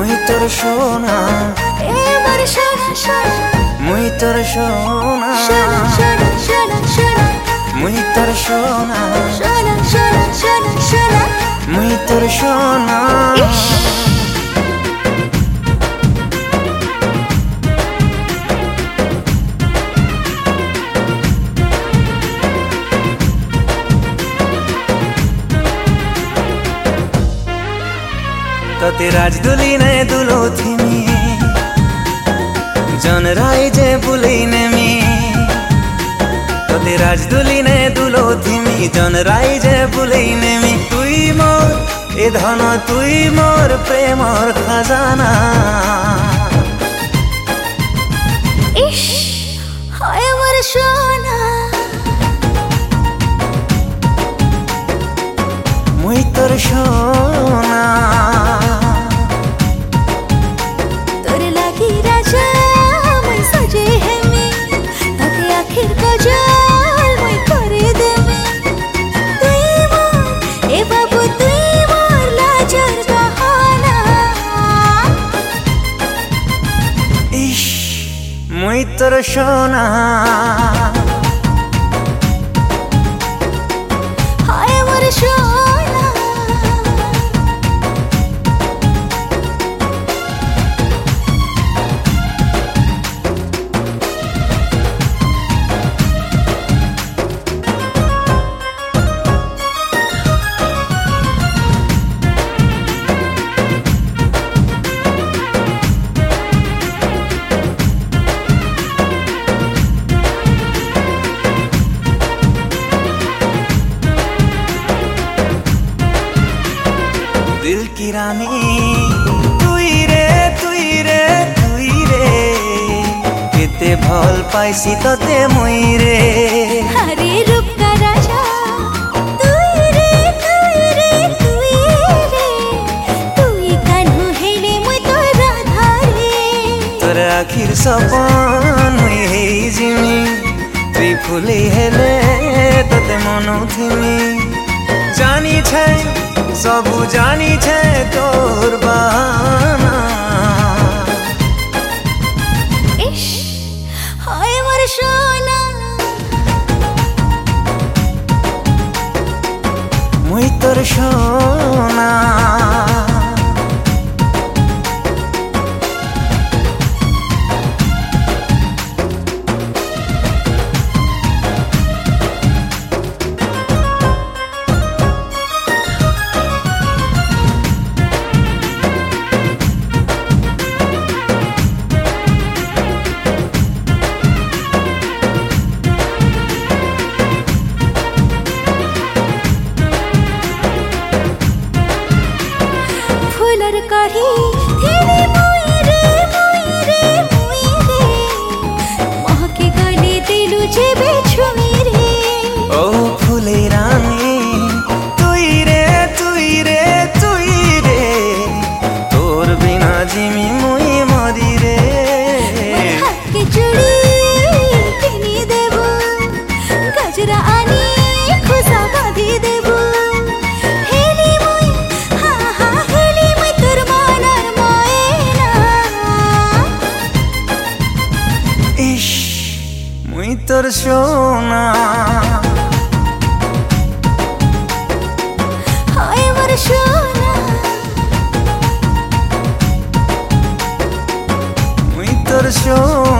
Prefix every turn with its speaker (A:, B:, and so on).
A: মুই তোর সোনা
B: এবার শোনা শোনা
A: মুই তোর সোনা
B: শোনা শোনা শোনা শোনা
A: মুই তোর সোনা
B: শোনা শোনা শোনা শোনা
A: মুই তোর সোনা तते राजदुली ने दुलो थिमी जन राय जे बुली ने मी तते राजदुली ने दुलो थिमी जन राय जे बुली ने मी तुई मोर ए धन तुई मोर प्रेमर खजाना
B: इश हाय मोर सोना
A: मुई तोर सोना मुई तोर सोना
B: हाय मोर सोना
A: दिल की रानी तुई रे तुई रे तुई रे केते भल पाइसी तते मुई रे
B: हरे रूप का राजा तुई रे तुई रे तुई रे तुई कान्हू हेले मुई तोर राधा रे
A: तोर आखिर सपन मुई हेई जिमी तुई फुली हेले तते मनो थिमी जानी छै सबू जानी छे तोर बहाना
B: इश हाय मोर सोना
A: मुई तोर सोना
B: काढ़ी थेले मुई रे महके गले दिलु जेबे छुई रे
A: ओ फुले रानी तुई रे तुई रे तुई रे तोर बिना जिमी मुई मरी रे
B: हाथ के चूड़ी किनी देबो गजरा आनी खुशा बांधी देबो
A: मुई तोर सोना
B: हाय मोर सोना
A: मुई तोर सोना।